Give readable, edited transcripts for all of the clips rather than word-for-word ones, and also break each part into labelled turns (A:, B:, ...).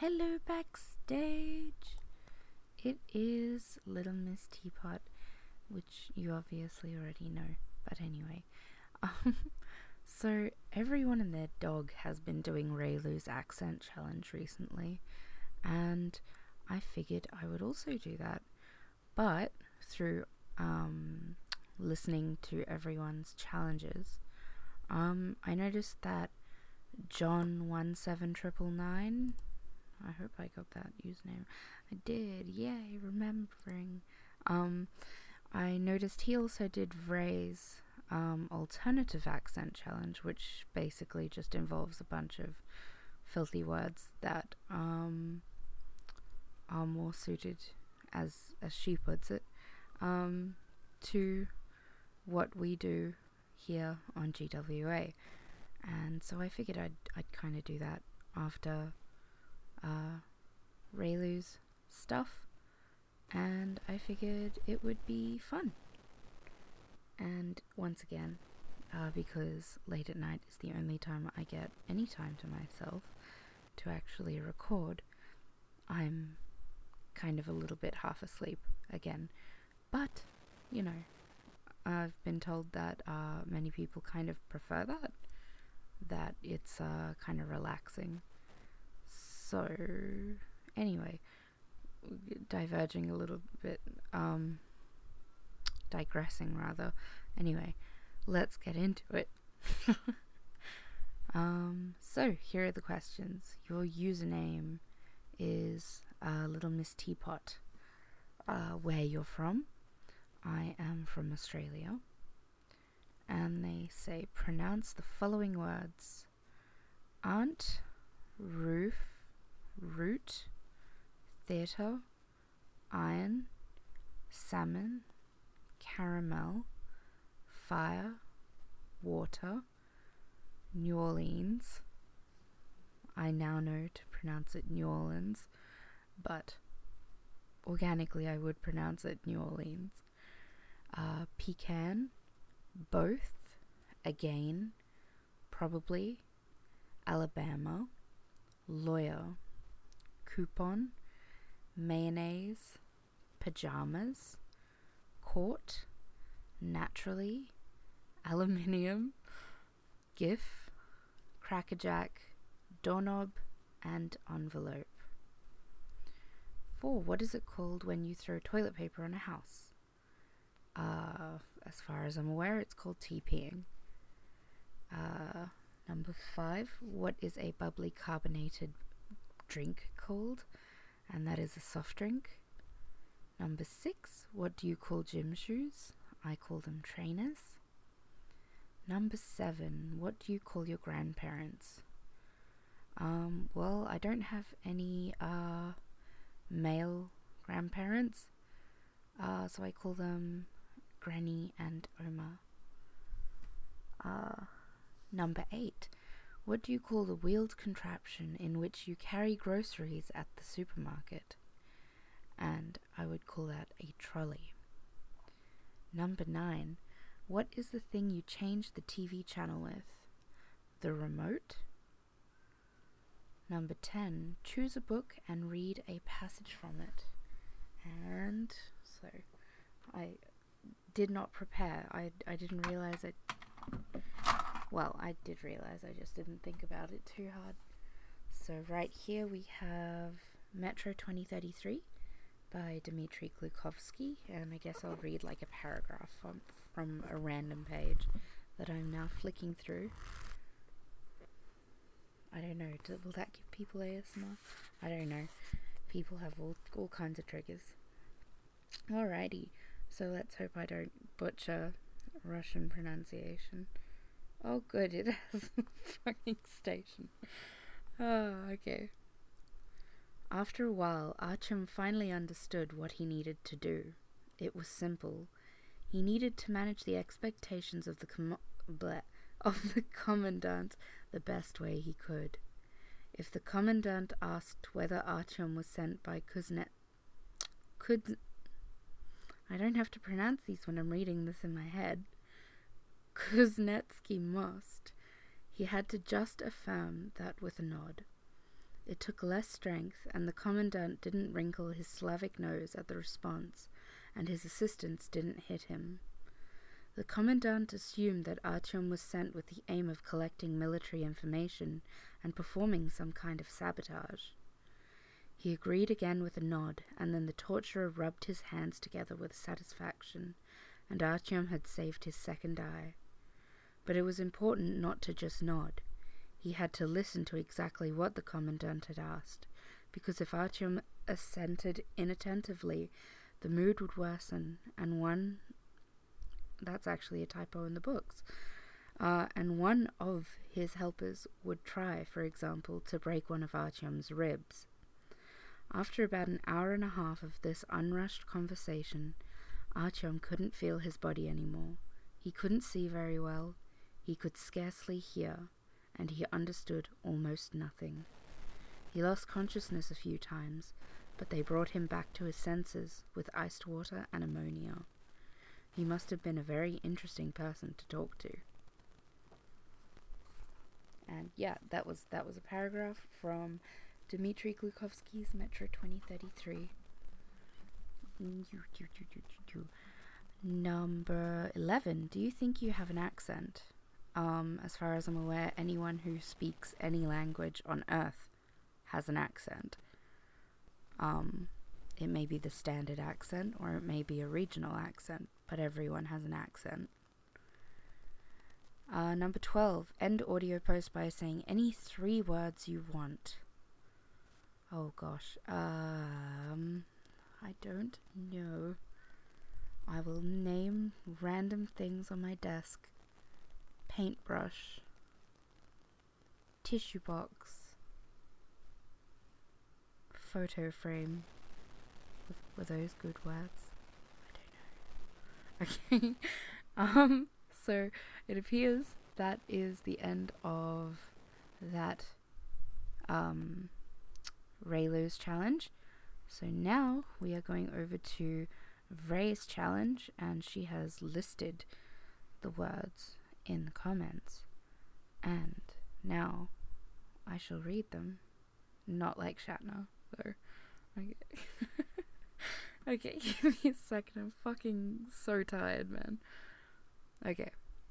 A: Hello backstage! It is Little Miss Teapot, which you obviously already know, but anyway. Um, so everyone and their dog has been doing Raylu's accent challenge recently, and I figured I would also do that, but through listening to everyone's challenges, I noticed that John17999, I hope I got that username. I did, yay, remembering. Um, I noticed he also did Ray's alternative accent challenge, which basically just involves a bunch of filthy words that are more suited, as she puts it, to what we do here on GWA. And so I figured I'd kind of do that after Raylu's stuff, and I figured it would be fun. And once again, because late at night is the only time I get any time to myself to actually record, I'm kind of a little bit half asleep again. But, you know, I've been told that many people kind of prefer that it's kind of relaxing. So, anyway, diverging a little bit, digressing rather. Anyway, let's get into it. So here are the questions. Your username is Little Miss Teapot. Where you're from? I am from Australia. And they say pronounce the following words: aunt, roof, root, theatre, iron, salmon, caramel, fire, water, New Orleans. I now know to pronounce it New Orleans, but organically I would pronounce it New Orleans. Pecan, both, again, probably, Alabama, lawyer, coupon, mayonnaise, pajamas, court, naturally, aluminium, gif, crackerjack, doorknob, and envelope. 4. What is it called when you throw toilet paper on a house? As far as I'm aware, it's called TPing. Number 5. What is a bubbly carbonated drink called? And that is a soft drink. Number 6. What do you call gym shoes? I call them trainers. Number 7. What do you call your grandparents? Well, I don't have any male grandparents, so I call them Granny and Oma. Number 8. What do you call the wheeled contraption in which you carry groceries at the supermarket? And I would call that a trolley. Number 9. What is the thing you change the TV channel with? The remote? Number 10. Choose a book and read a passage from it. And so I did not prepare. I didn't realize it. Well, I did realize, I just didn't think about it too hard. So right here we have Metro 2033 by Dmitry Glukovsky, and I guess I'll read like a paragraph from a random page that I'm now flicking through. I don't know, will that give people ASMR? I don't know. People have all kinds of triggers. Alrighty, so let's hope I don't butcher Russian pronunciation. Oh good, it has a fucking station. Oh, okay. After a while, Artyom finally understood what he needed to do. It was simple. He needed to manage the expectations of the commandant the best way he could. If the commandant asked whether Artyom was sent by I don't have to pronounce these when I'm reading this in my head. Kuznetsky Most, he had to just affirm that with a nod. It took less strength, and the commandant didn't wrinkle his Slavic nose at the response, and his assistants didn't hit him. The commandant assumed that Artyom was sent with the aim of collecting military information and performing some kind of sabotage. He agreed again with a nod, and then the torturer rubbed his hands together with satisfaction, and Artyom had saved his second eye. But it was important not to just nod. He had to listen to exactly what the commandant had asked, because if Artyom assented inattentively, the mood would worsen, and that's actually a typo in the books, and one of his helpers would try, for example, to break one of Artyom's ribs. After about an hour and a half of this unrushed conversation, Artyom couldn't feel his body anymore. He couldn't see very well, he could scarcely hear, and he understood almost nothing. He lost consciousness a few times, but they brought him back to his senses with iced water and ammonia. He must have been a very interesting person to talk to. And yeah, that was a paragraph from Dmitry Glukovsky's Metro 2033. Number 11. Do you think you have an accent? As far as I'm aware, anyone who speaks any language on Earth has an accent. It may be the standard accent, or it may be a regional accent, but everyone has an accent. Number 12. End audio post by saying any 3 words you want. Oh gosh. I don't know. I will name random things on my desk. Paintbrush. Tissue box. Photo frame. Were those good words? I don't know. Okay. So it appears that is the end of that Raylu's challenge. So now we are going over to Ray's challenge, and she has listed the words in the comments. And now I shall read them. Not like Shatner, though. Okay. Okay, give me a second. I'm fucking so tired, man. Okay.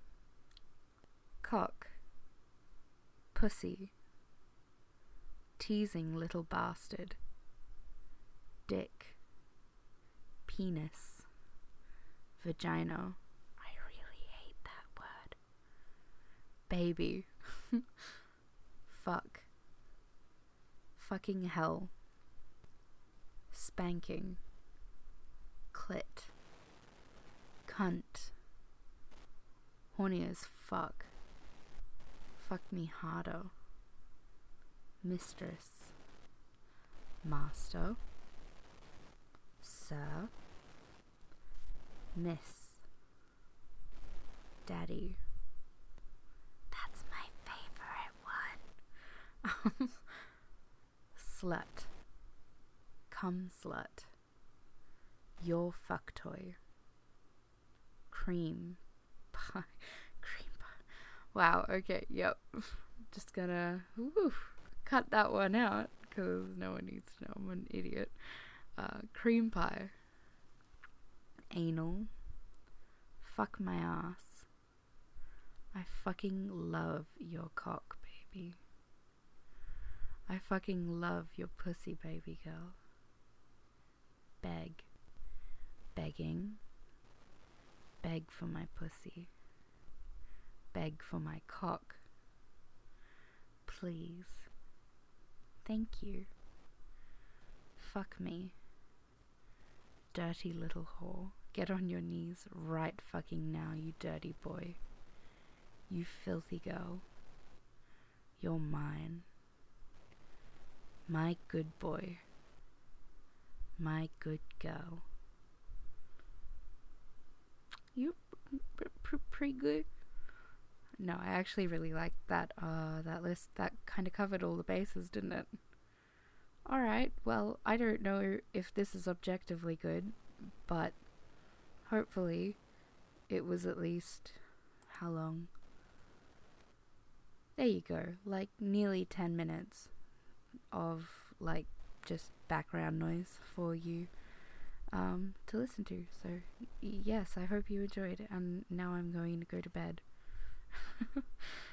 A: Cock. Pussy. Teasing little bastard. Dick. Penis. Vagina. I really hate that word. Baby. Fuck. Fucking hell. Spanking. Clit. Cunt. Horny as fuck. Fuck me harder. Mistress. Master. Sir. Miss. Daddy. That's my favorite one. Slut. Cum slut. Your fuck toy. Cream pie. Cream pie. Wow, okay, yep. Just gonna cut that one out, because no one needs to know I'm an idiot. Cream pie. Anal. Fuck my ass. I fucking love your cock, baby. I fucking love your pussy, baby girl. Beg. Begging. Beg for my pussy. Beg for my cock. Please. Thank you. Fuck me. Dirty little whore. Get on your knees right fucking now, you dirty boy. You filthy girl. You're mine. My good boy. My good girl. You pretty good. No, I actually really liked that list. That kind of covered all the bases, didn't it? Alright, well, I don't know if this is objectively good, but hopefully it was at least, how long? There you go, like nearly 10 minutes. of like just background noise for you to listen to. So yes, I hope you enjoyed, and now I'm going to go to bed.